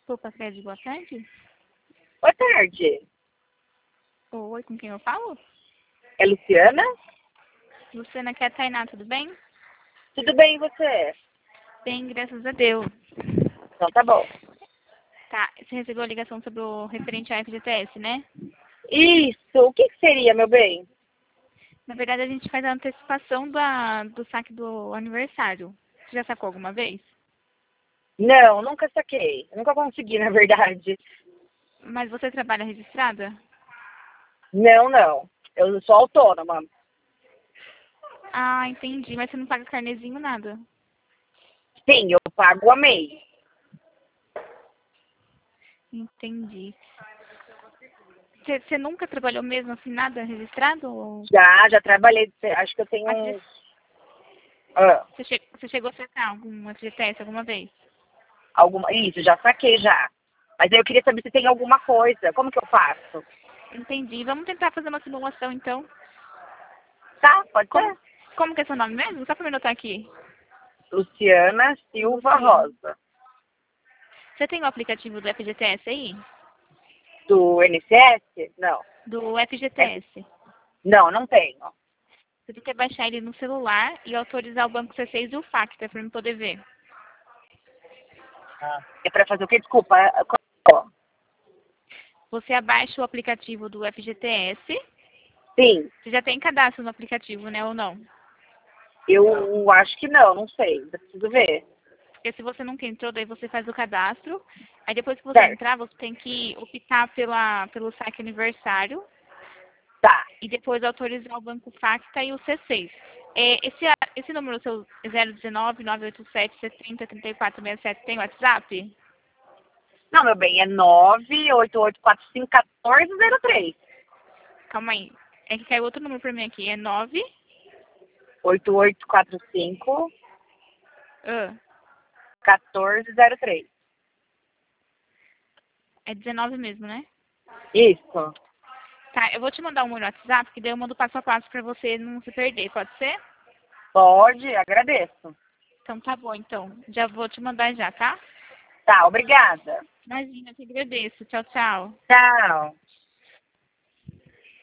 Desculpa, Fred, boa tarde. Boa tarde. Oi, com quem eu falo? É Luciana? Luciana, aqui é a Tainá, tudo bem? Tudo bem, e você? Bem, graças a Deus. Então tá bom. Tá, você recebeu a ligação sobre o referente à FGTS, né? Isso, o que seria, meu bem? Na verdade, a gente faz a antecipação do saque do aniversário. Você já sacou alguma vez? Não, nunca saquei. Nunca consegui, na verdade. Mas você trabalha registrada? Não. Eu sou autônoma. Ah, entendi. Mas você não paga carnezinho, nada? Sim, eu pago a MEI. Entendi. Você nunca trabalhou mesmo assim, nada registrado? Ou... Já trabalhei. Acho que eu tenho Mas uns... Ah, você chegou a sacar algum FGTS alguma vez? alguma... Isso, já saquei já. Mas aí eu queria saber se tem alguma coisa. Como que eu faço? Entendi. Vamos tentar fazer uma simulação, então. Tá, pode Como, ser. como que é seu nome mesmo? Só pra me anotar aqui. Luciana Silva Luciana. Rosa. Você tem o aplicativo do FGTS aí? Do NCS? Não. Do É- FGTS. Não tenho. Você tem que baixar ele no celular e autorizar o Banco C6 e o Facta para eu poder ver. É pra fazer o quê? Desculpa. Você abaixa o aplicativo do FGTS. Sim, Você já tem cadastro no aplicativo, né? Ou não? eu acho que não sei. Preciso ver. Porque se você nunca entrou, daí você faz o cadastro. Aí depois que você Certo. entrar, você tem que optar pelo saque aniversário. Tá. E depois autorizar o Banco Facta e o C6. Esse número seu 019 987 70 34 67 tem WhatsApp? Não, meu bem, é 988451403. Calma aí. É que caiu outro número pra mim aqui. É 9. 8845 Ah, 1403. é 19 mesmo, né? Isso. Tá, eu vou te mandar um no WhatsApp, que daí eu mando passo a passo pra você não se perder, pode ser? Pode, agradeço. Então tá bom, então. Já vou te mandar já, tá? Tá, obrigada. Imagina, eu te agradeço. Tchau, tchau. Tchau.